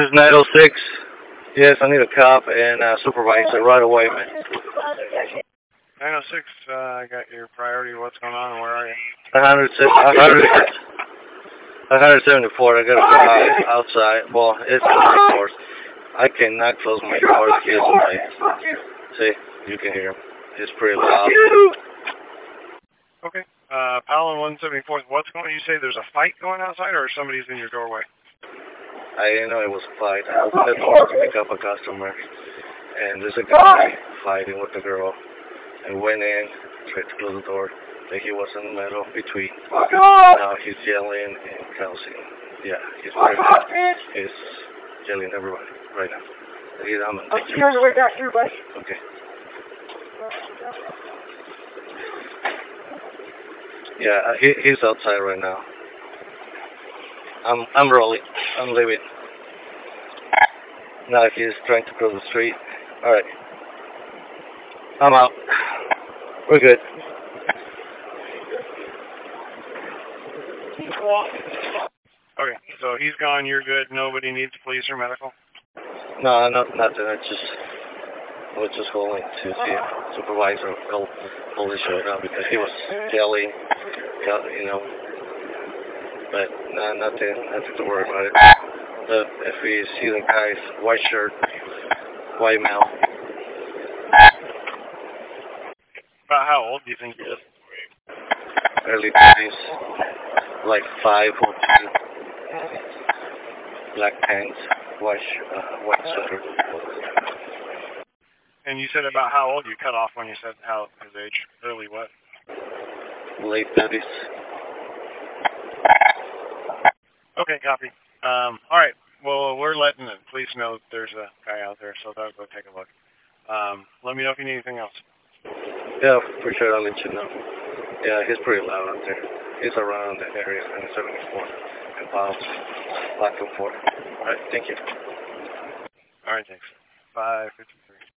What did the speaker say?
This is 906. Yes, I need a cop and a supervisor right away, man. 906, I got your priority. What's going on? Where are you? 174. I got a guy outside. Well, it's doors. I cannot close my doors. See, you can hear him. It's pretty loud. Okay. Powell 174. What's going on? You say there's a fight going outside, or somebody's in your doorway? I didn't know it was a fight. I was just to pick up a customer, and there's a guy fighting with the girl. I went in, tried to close the door, but he was in the middle between. Now he's yelling and cussing. Yeah, he's yelling at everybody right now. I'm on the way back here, buddy. Okay. Yeah, he's outside right now. I'm rolling. I'm leaving. Now he's trying to cross the street. All right. I'm out. We're good. Okay, so he's gone. You're good. Nobody needs police or medical? No, nothing. I was just calling to see if supervisor fully showed up because he was yelling, you know. But no, nothing to worry about it. But if we see the guy's white shirt, white male. About how old do you think he is? Early 30s, like 5 or 2. Black pants, white sweater. And you said about how old? You cut off when you said how his age. Early what? Late 30s. Okay, copy. All right. Well, we're letting the police know that there's a guy out there, so they'll go take a look. Let me know if you need anything else. Yeah, for sure. I'll let you know. Yeah, he's pretty loud out there. He's around the area in 74 and Powell, back and forth. All right, thank you. All right, thanks. 553.